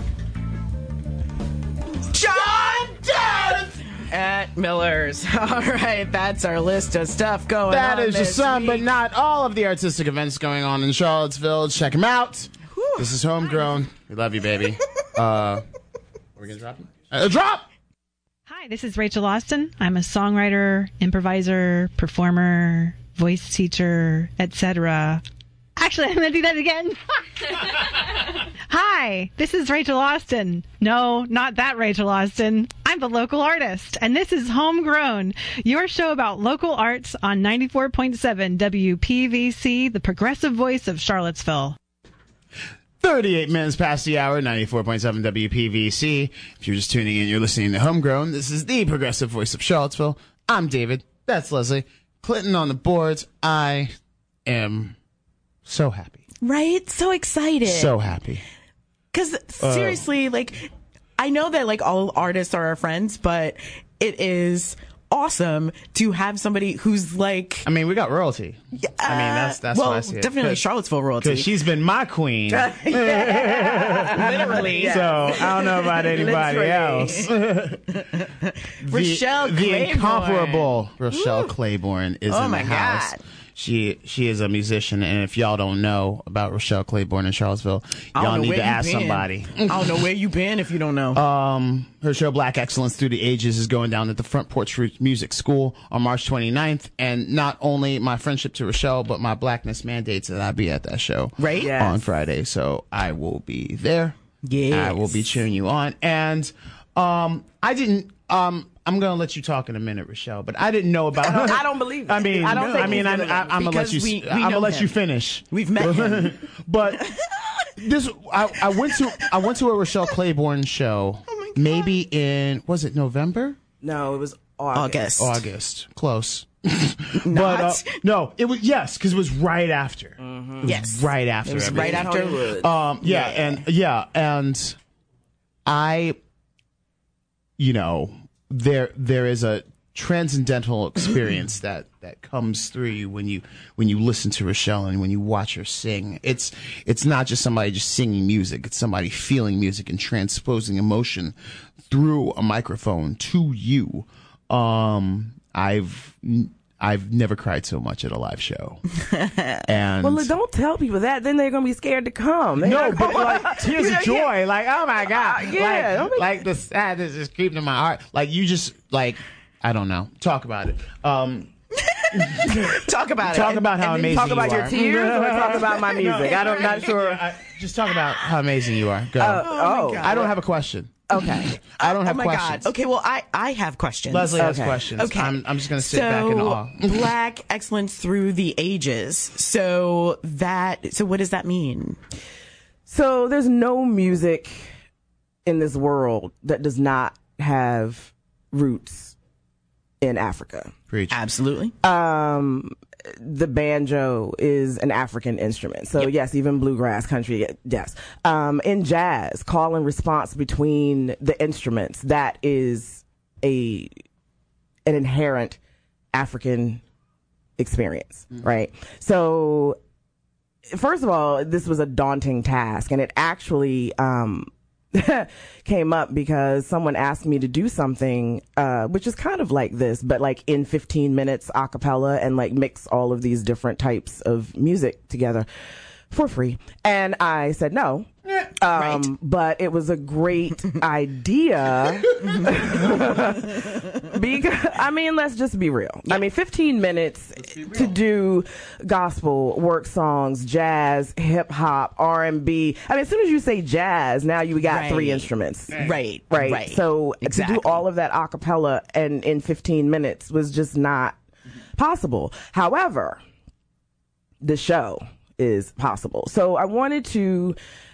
John Death at Miller's. All right, that's our list of stuff going That on. is just this some, week. but not all of the artistic events going on in Charlottesville. Check them out. Whew. This is Homegrown. We love you, baby. Uh, are we going to drop it? Uh, drop! Hi, this is Rachel Austin. I'm a songwriter, improviser, performer, voice teacher, et cetera. Actually, I'm going to do that again. Hi, this is Rachel Austin. No, not that Rachel Austin. I'm the local artist, and this is Homegrown, your show about local arts on ninety-four point seven W P V C, the progressive voice of Charlottesville. thirty-eight minutes past the hour, ninety-four point seven W P V C. If you're just tuning in, you're listening to Homegrown. This is the progressive voice of Charlottesville. I'm David. That's Leslie. Clinton on the boards. I am so happy. Right? So excited. So happy. Because seriously, like, I know that like all artists are our friends, but it is awesome to have somebody who's like, I mean, we got royalty. I mean, that's that's well, what I see it. definitely Charlottesville royalty. Because she's been my queen. Literally. So I don't know about anybody Literally. else. Rochelle the, the Claiborne. incomparable Rochelle Claiborne is Oh in my the house. God. She she is a musician, and if y'all don't know about Rochelle Claiborne in Charlottesville, I don't y'all know need where to you ask been. somebody. I don't know where you been if you don't know. Um, her show Black Excellence Through the Ages is going down at the Front Porch Music School on March twenty-ninth. And not only my friendship to Rochelle, but my blackness mandates that I be at that show Right? Yes. on Friday. So I will be there. Yes. I will be cheering you on. And um, I didn't. Um, I'm gonna let you talk in a minute, Rochelle. But I didn't know about. I don't believe I it. mean, I don't think I mean, he's I, gonna- I, I'm gonna let because you. we- we I'm gonna know let him. you finish. We've met him. But this, I, I went to I went to a Rochelle Claiborne show. Oh Maybe in was it November? No, it was August. August. August, close. Not. But uh, no, it was yes, because it was right after. Mm-hmm. Yes. Right after. It was everything. right after. Hollywood. Um, yeah, and yeah, and I, you know, there there is a transcendental experience that that comes through you when you when you listen to Rochelle and when you watch her sing. It's it's not just somebody just singing music. It's somebody feeling music and transposing emotion through a microphone to you. Um, I've I've never cried so much at a live show. And Well, don't tell people that. Then they're gonna be scared to come. They're no, not but gonna- like tears You know, of joy, yeah. like oh my god, Uh, yeah, don't like, be- like the sadness is creeping in my heart. Like you just like I don't know. Talk about it. Um, Talk about it. talk And- about how and then amazing Talk about you your are. tears or talk about my music. I don't, not sure. I- just talk about how amazing you are. Go. Oh, I don't have a question. okay. I don't have Oh my questions. God. Okay, well, I, I have questions. Leslie has Okay. questions. Okay. I'm, I'm just going to sit so, back in awe. Black excellence through the ages. So that, so what does that mean? So there's no music in this world that does not have roots in Africa. Preach. Absolutely. Um, the banjo is an African instrument. So yes, even bluegrass country, yes. Um, in jazz, call and response between the instruments, that is a, an inherent African experience, right? So first of all, this was a daunting task, and it actually, um, came up because someone asked me to do something, uh, which is kind of like this, but like in fifteen minutes a cappella and like mix all of these different types of music together. for free. And I said no. Um, Right. But it was a great idea. Because, I mean, let's just be real. I mean, fifteen minutes to do gospel, work songs, jazz, hip hop, R and B. I mean, as soon as you say jazz, now you got Right. three instruments. Right. Right. Right. So Exactly. to do all of that a cappella and in fifteen minutes was just not possible. However, the show is possible. So I wanted to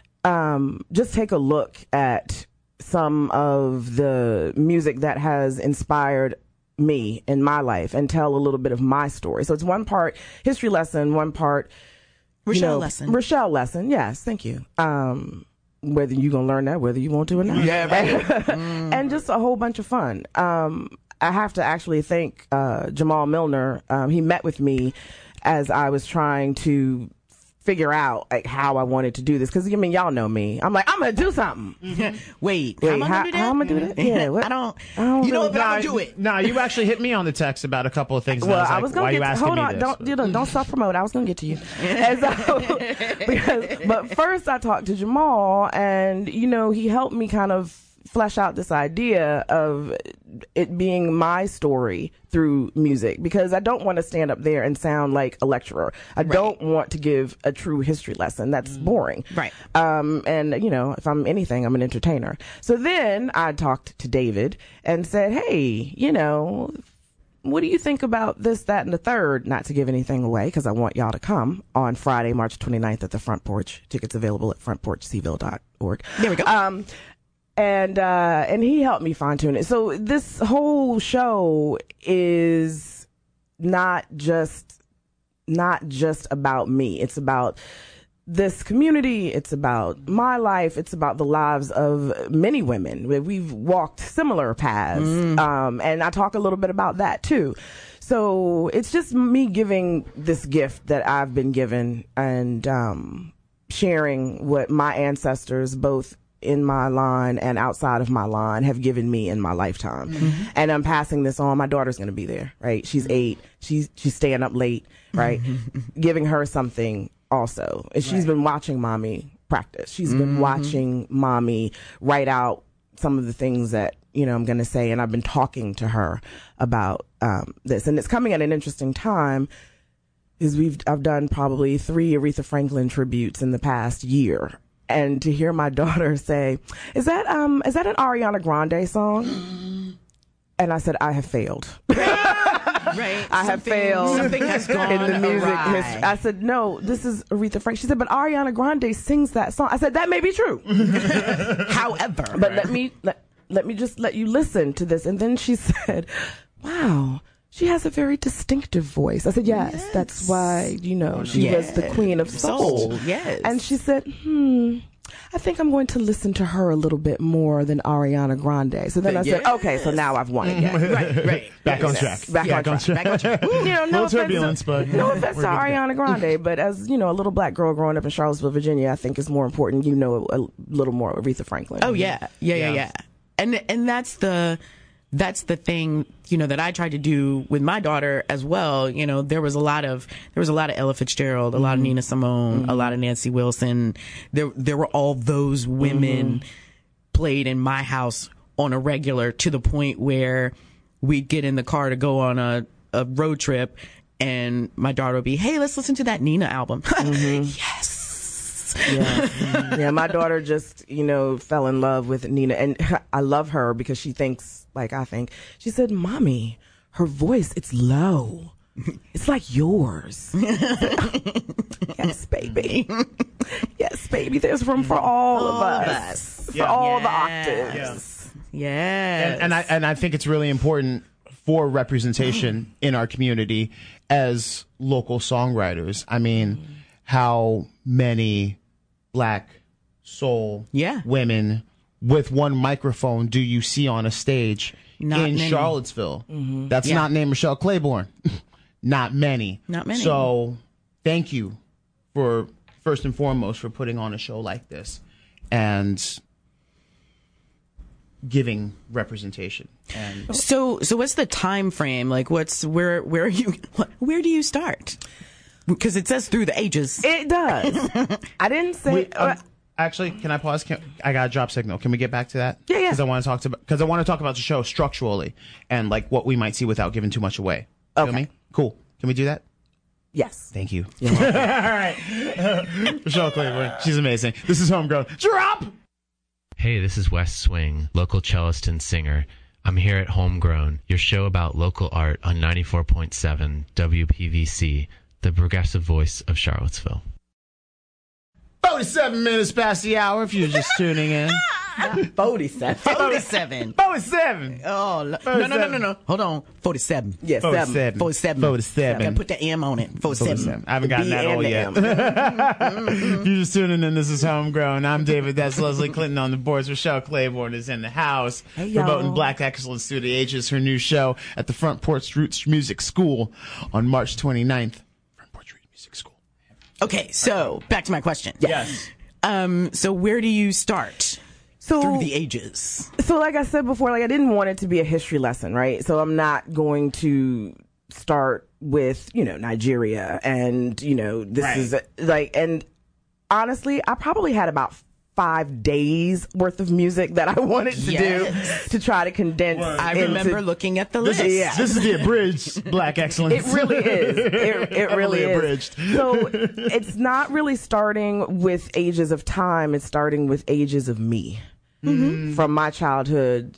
um, just take a look at some of the music that has inspired me in my life and tell a little bit of my story. So it's one part history lesson, one part Rochelle you know, lesson. Rochelle lesson. Yes, thank you. Um, whether you're going to learn that, whether you want to or not. Yeah, right. mm. And just a whole bunch of fun. Um, I have to actually thank uh, Jamal Milner. Um, he met with me as I was trying to figure out like how I wanted to do this. Because, I mean, y'all know me. I'm like, I'm going to do something. Wait, Wait, how am I how, gonna do that? how am I going to do that? Yeah, what? I don't. I don't you know really- what? But I'm gonna do it. Nah, you actually hit me on the text about a couple of things. And Well, I was, like, I was gonna why get you to, asking hold me on, this? don't you know, don't self promote. I was gonna get to you. And so, because, but first I talked to Jamal, and you know he helped me kind of flesh out this idea of it being my story through music, because I don't want to stand up there and sound like a lecturer. I don't want to give a true history lesson. That's boring. Right. Um, and you know, if I'm anything, I'm an entertainer. So then I talked to David and said, hey, you know, what do you think about this, that, and the third? Not to give anything away, because I want y'all to come on Friday, March twenty-ninth at the Front Porch. Tickets available at front porch c ville dot org. There we go. Um, and uh, and he helped me fine tune it. So this whole show is not just not just about me. It's about this community. It's about my life. It's about the lives of many women. We've walked similar paths. Um, and I talk a little bit about that too. So it's just me giving this gift that I've been given, and um, sharing what my ancestors, both in my line and outside of my line, have given me in my lifetime. Mm-hmm. And I'm passing this on. My daughter's going to be there, right? She's eight. She's, she's staying up late, right? Giving her something also. And she's been watching mommy practice. She's been Mm-hmm. watching watching mommy write out some of the things that, you know, I'm going to say. And I've been talking to her about um, this. And it's coming at an interesting time, is we've, I've done probably three Aretha Franklin tributes in the past year. And to hear my daughter say, is that um is that an Ariana Grande song? And I said, I have failed. Right. I have Something- failed Something has gone in the music awry. history. I said, no, this is Aretha Franklin. She said, but Ariana Grande sings that song. I said, that may be true. However, But let me let, let me just let you listen to this. And then she said, wow, she has a very distinctive voice. I said, yes, Yes. that's why, you know, she was the Yes. queen of soul. Soul, yes. And she said, hmm, I think I'm going to listen to her a little bit more than Ariana Grande. So then I said, okay, so now I've won again. right, right. Back on track. Back on track. Back on track. You know, no Little offense, turbulence, to, but no offense we're to good to go. Ariana Grande, but as you know, a little black girl growing up in Charlottesville, Virginia, I think is more important. You know, a, a little more Aretha Franklin. Oh yeah. yeah, yeah, Yeah. yeah, And and that's the that's the thing, you know, that I tried to do with my daughter as well. You know, there was a lot of there was a lot of Ella Fitzgerald, a lot of Nina Simone, a lot of Nancy Wilson. There there were all those women played in my house on a regular, to the point where we'd get in the car to go on a, a road trip, and my daughter would be, hey, let's listen to that Nina album. Yes. Yeah. Yeah, my daughter just, you know, fell in love with Nina, and I love her because she thinks like I think. She said, Mommy, her voice, it's low. It's like yours. Yes, baby. Yes, baby. There's room for all, All of of us. us. For Yeah. all the Yes. octaves. Yes. and, and I and I think it's really important for representation in our community as local songwriters. I mean, how many black soul Yeah. women with one microphone do you see on a stage Not in many. Charlottesville? That's Yeah. not named Michelle Claiborne. Not many. Not many. So thank you for, first and foremost, for putting on a show like this and giving representation. And So, so what's the time frame? Like, what's where? Where are you? Where do you start? Because it says through the ages. It does. I didn't say. Wait, um, actually, can I pause? Can, I got a drop signal. Can we get back to that? Yeah, yeah. Because I want to talk to because I want to talk about the show structurally and like what we might see without giving too much away. Okay. Feel me? Cool. Can we do that? Yes. Thank you. All right. Michelle Claiborne. She's amazing. This is Homegrown. Drop! Hey, this is Wes Swing, local cellist and singer. I'm here at Homegrown, your show about local art on ninety-four point seven W P V C, the progressive voice of Charlottesville. forty-seven minutes past the hour if you're just tuning in. forty-seven. forty-seven. forty-seven. Oh, no, no, no, no, no. Hold on. forty-seven. Yes, seven. forty-seven. forty-seven. Gotta put the M on it. forty-seven. forty-seven. I haven't gotten B that and old the yet. M. If you're just tuning in, this is Homegrown. I'm David. That's Leslie Clinton on the boards. Rochelle Claiborne is in the house. Hey, y'all. Promoting Black Excellence Through the Ages, her new show at the Front Porch Roots Music School on March twenty-ninth. Front Porch Roots Music School. Okay, so back to my question. Yes. Um, so where do you start? So Through the ages. So like I said before, like I didn't want it to be a history lesson, right? So I'm not going to start with, you know, Nigeria and, you know, this Right. is a, like, and honestly, I probably had about five days worth of music that I wanted to Yes. do to try to condense. I into- remember looking at the This list. is, Yeah. this is the abridged Black Excellence. It really is. It, it really Heavily is. abridged. So it's not really starting with ages of time. It's starting with ages of me Mm-hmm. from my childhood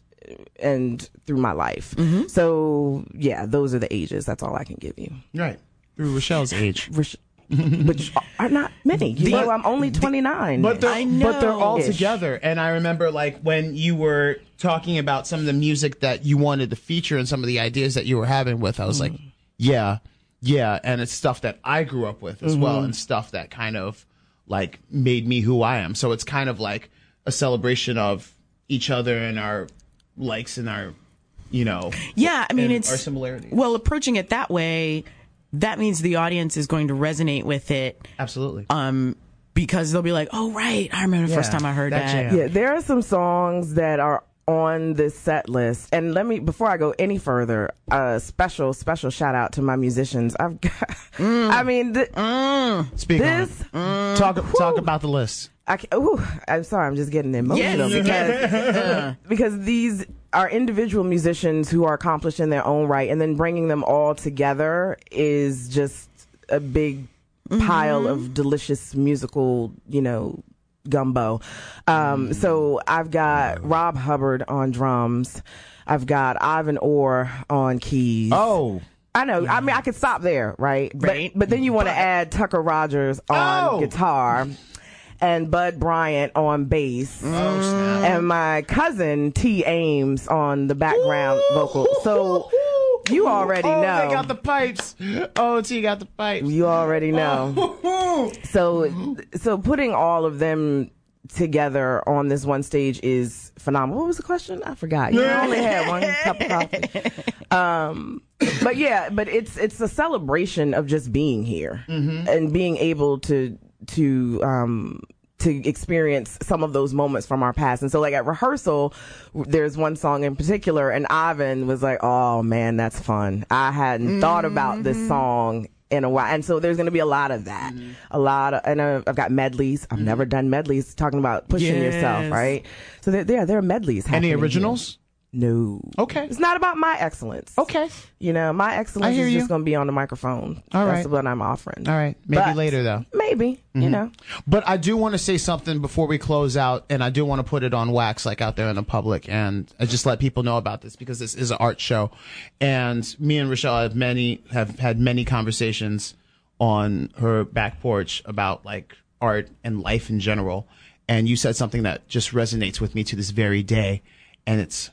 and through my life. Mm-hmm. So yeah, those are the ages. That's all I can give you. Right. Through Rochelle's age. Which, which are not many. You The- know, I'm only twenty-nine. But they're, I know. but they're all Ish. together. And I remember, like, when you were talking about some of the music that you wanted to feature and some of the ideas that you were having with, I was like, yeah, yeah. And it's stuff that I grew up with as well, and stuff that kind of, like, made me who I am. So it's kind of like a celebration of each other and our likes and our, you know, Yeah, I mean, and it's our similarities. Well, approaching it that way, that means the audience is going to resonate with it, Absolutely. um, because they'll be like, "Oh, right, I remember the first Yeah, time I heard that that." jam. Yeah, there are some songs that are on this set list. And let me, before I go any further, a special, special shout out to my musicians. I've got, I mean, th- Speak this, on it. Talk, talk about the list. I can, ooh, I'm sorry, I'm just getting emotional Yes. because because these are individual musicians who are accomplished in their own right, and then bringing them all together is just a big pile of delicious musical, you know, gumbo. Um, so I've got Rob Hubbard on drums. I've got Ivan Orr on keys. Oh. I know. I mean, I could stop there, right? Right. But, but then you want to add Tucker Rogers on Oh. guitar and Bud Bryant on bass. Oh, snap. And my cousin T. Ames on the background vocal. So you already oh, know. they got the pipes. Oh, T got the pipes. You already know. So, so putting all of them together on this one stage is phenomenal. What was the question? I forgot. You only had one cup of coffee. Um, but yeah, but it's it's a celebration of just being here and being able to to um to experience some of those moments from our past. And so like at rehearsal, there's one song in particular and Ivan was like, oh man, that's fun. I hadn't thought about this song in a while. And so there's going to be a lot of that. A lot of, and uh, I've got medleys. I've never done medleys, talking about pushing Yes. yourself, right? So there, there, there are medleys happening. Any here. originals? No. Okay. It's not about my excellence. Okay. You know, my excellence I hear is you. just going to be on the microphone. All That's right. what I'm offering. All right. Maybe But- later, though. Maybe, you know. But I do want to say something before we close out, and I do want to put it on wax, like out there in the public, and I just let people know about this because this is an art show, and me and Rochelle have many have had many conversations on her back porch about like art and life in general, and you said something that just resonates with me to this very day, and it's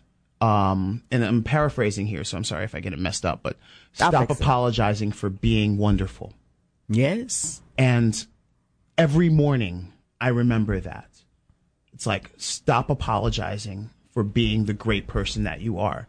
um and I'm paraphrasing here, so I'm sorry if I get it messed up, but I'll stop fix it. apologizing for being wonderful. Yes. And every morning, I remember that. It's like, stop apologizing for being the great person that you are.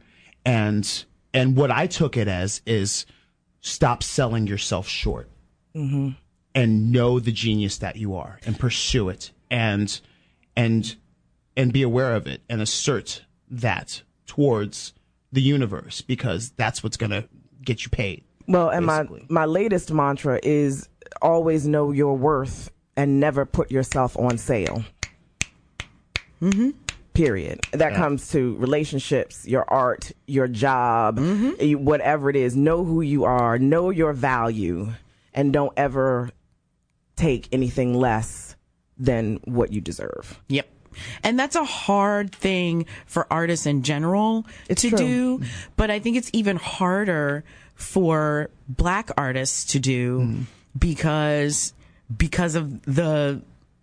And and what I took it as is stop selling yourself short. Mm-hmm. And know the genius that you are and pursue it and and and be aware of it and assert that towards the universe because that's what's going to get you paid. Well, and my, basically. my latest mantra is always know your worth and never put yourself on sale. Mm-hmm. Period. That Yeah. comes to relationships, your art, your job, Mm-hmm. you- whatever it is. Know who you are, know your value, and don't ever take anything less than what you deserve. Yep. And that's a hard thing for artists in general It's to true. do, but I think it's even harder for black artists to do Mm. because because of the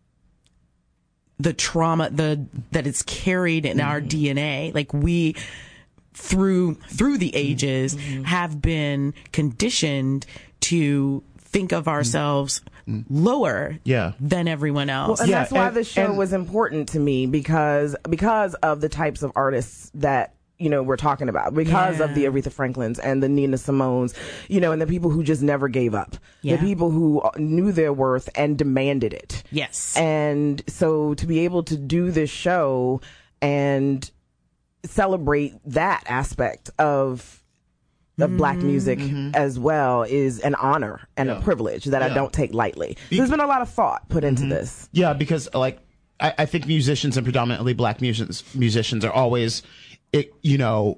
the trauma the that it's carried in our D N A. Like we through through the ages have been conditioned to think of ourselves lower Yeah. than everyone else. Well, and Yeah, that's why and- the show and- was important to me because because of the types of artists that you know we're talking about, because Yeah. of the Aretha Franklins and the Nina Simones, you know, and the people who just never gave up, Yeah. the people who knew their worth and demanded it. Yes. And so to be able to do this show and celebrate that aspect of of black music as well is an honor and Yeah. a privilege that I Yeah. don't take lightly. So there's been a lot of thought put into this. Yeah, because like I, I think musicians and predominantly black musicians musicians are always, it, you know,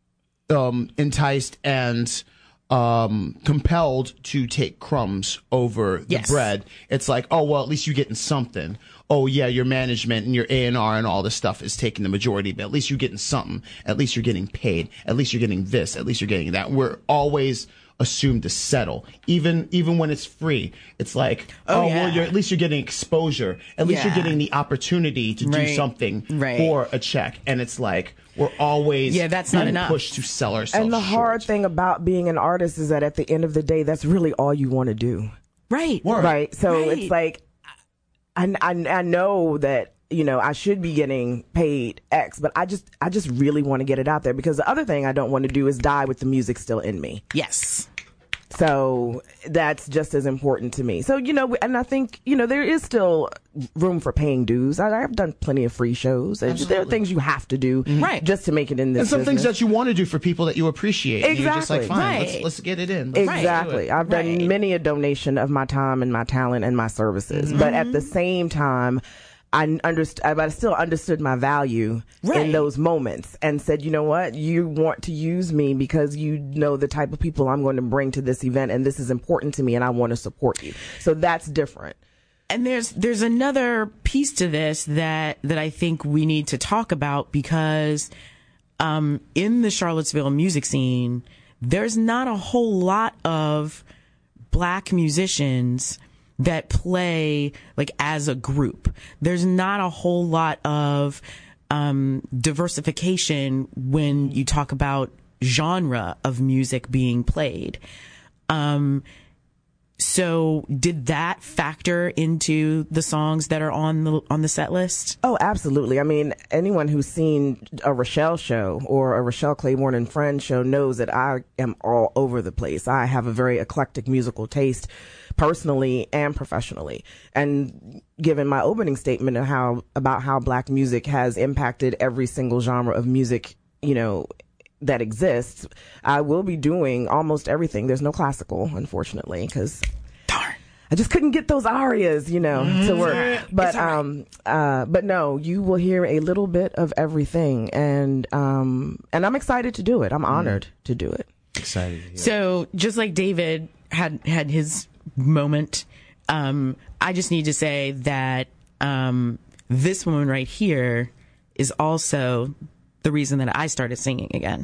um, enticed and um, compelled to take crumbs over the Yes. bread. It's like, oh well, at least you're getting something. Oh yeah, your management and your A and R and all this stuff is taking the majority, but at least you're getting something. At least you're getting paid. At least you're getting this. At least you're getting that. We're always assumed to settle, even even when it's free. It's like, Oh, oh, yeah. well, you're at least you're getting exposure. At least Yeah. you're getting the opportunity to do Right. something Right. for a check. And it's like we're always Yeah, that's not being enough. pushed to sell ourselves. And the hard short. thing about being an artist is that at the end of the day, that's really all you want to do. Right. Word. Right. So Right. it's like, I, I, I know that, you know, I should be getting paid X, but I just, I just really want to get it out there because the other thing I don't want to do is die with the music still in me. Yes. So that's just as important to me. So, you know, and I think, you know, there is still room for paying dues. I, I've done plenty of free shows. And there are things you have to do Right. just to make it in this And some things business. that you want to do for people that you appreciate. And you're just like, Exactly. fine, Right. let's, let's get it in. Let's do Exactly. it. I've done Right. many a donation of my time and my talent and my services. But at the same time, I understood, but I still understood my value Right. in those moments and said, you know what, you want to use me because you know the type of people I'm going to bring to this event and this is important to me and I want to support you. So that's different. And there's there's another piece to this that that I think we need to talk about because um, in the Charlottesville music scene, there's not a whole lot of black musicians that play like as a group. There's not a whole lot of um, diversification when you talk about genre of music being played. Um, so did that factor into the songs that are on the on the set list? Oh, absolutely. I mean, anyone who's seen a Rochelle show or a Rochelle Claiborne and Friends show knows that I am all over the place. I have a very eclectic musical taste, personally and professionally. And given my opening statement of how about how black music has impacted every single genre of music, you know, that exists, I will be doing almost everything. There's no classical, unfortunately, because Darn. I just couldn't get those arias, you know, to work. right. But It's all right. um, uh, but no, you will hear a little bit of everything, and um, and I'm excited to do it. I'm honored to do it. Excited. Yeah. So just like David had had his moment, um, I just need to say that um, this woman right here is also the reason that I started singing again.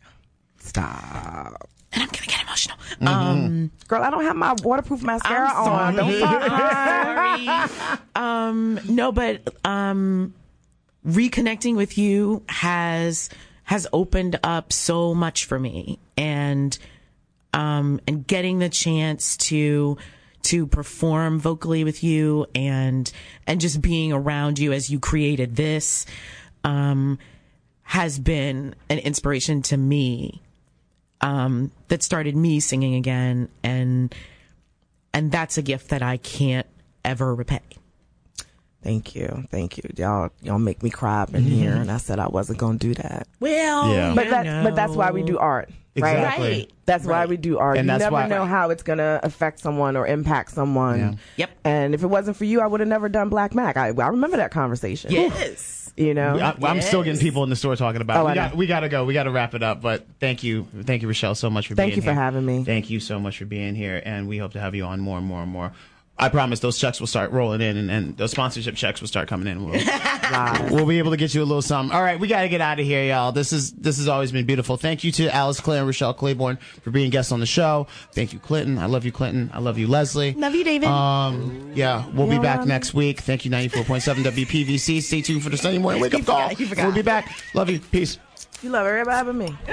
Stop, And I'm gonna get emotional. Um, girl. I don't have my waterproof mascara on. sorry. Don't start. sorry. um, no, but um, reconnecting with you has has opened up so much for me, and um, and getting the chance to to perform vocally with you, and and just being around you as you created this, um, has been an inspiration to me. Um, that started me singing again, and and that's a gift that I can't ever repay. Thank you, thank you. Y'all, y'all make me cry up in here, and I said I wasn't gonna do that. Well, Yeah. But you that's but that's why we know. do art. Exactly. Right. That's Right. why we do art. And You that's never why- know how it's going to affect someone or impact someone. Yeah. Yep. And if it wasn't for you, I would have never done Black Mac. I, I remember that conversation. Yes. You know? I, I'm still getting Yes. people in the store talking about it. Oh, we I got know. we got to go. We got to wrap it up. But thank you, thank you, Rochelle, so much for Thank being you for here. having me. Thank you so much for being here, and we hope to have you on more and more and more. I promise those checks will start rolling in, and, and those sponsorship checks will start coming in. We'll, we'll be able to get you a little something. All right, we got to get out of here, y'all. This is this has always been beautiful. Thank you to Alice Clare and Rochelle Claiborne for being guests on the show. Thank you, Clinton. I love you, Clinton. I love you, Leslie. Love you, David. Um, yeah, we'll be back next week. Thank you, ninety-four point seven W P V C. Stay tuned for the Sunday morning wake up call. forgot, you forgot. We'll be back. Love you. Peace. You love everybody but me.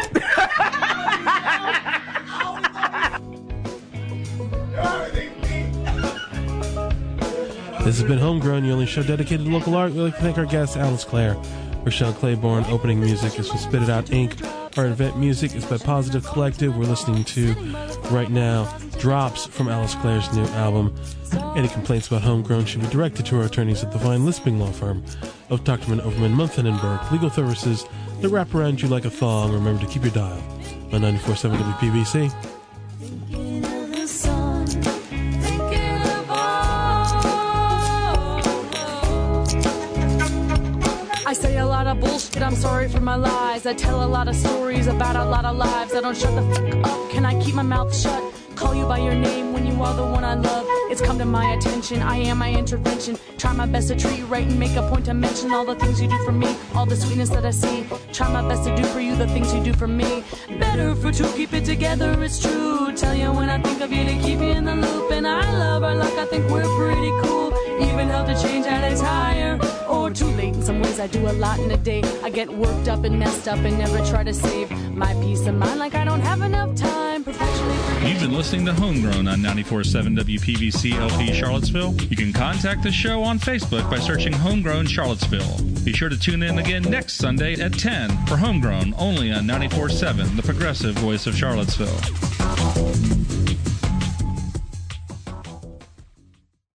This has been Homegrown, the only show dedicated to local art. We'd like to thank our guests, Alice Clare, Rochelle Claiborne. Opening music is from Spit It Out Incorporated. Our event music is by Positive Collective. We're listening to, right now, Drops from Alice Clare's new album. Any complaints about Homegrown should be directed to our attorneys at the Fine Lisping Law Firm of Tuchterman, Overman, Munthin and Burke. Legal services that wrap around you like a thong. Remember to keep your dial on ninety-four point seven W P V C. I say a lot of bullshit, I'm sorry for my lies. I tell a lot of stories about a lot of lives. I don't shut the fuck up, can I keep my mouth shut? Call you by your name when you are the one I love. It's come to my attention, I am my intervention. Try my best to treat you right and make a point to mention all the things you do for me, all the sweetness that I see. Try my best to do for you the things you do for me. Better for two, keep it together, it's true. Tell you when I think of you to keep you in the loop. And I love our luck, I think we're pretty cool. Even help to change that entire or too late. In some ways I do a lot in a day. I get worked up and messed up and never try to save my peace of mind like I don't have enough time. Perpetually forget. You've been listening to Homegrown on ninety-four point seven W P V C L P Charlottesville. You can contact the show on Facebook by searching Homegrown Charlottesville. Be sure to tune in again next Sunday at ten for Homegrown, only on ninety-four point seven, the progressive voice of Charlottesville.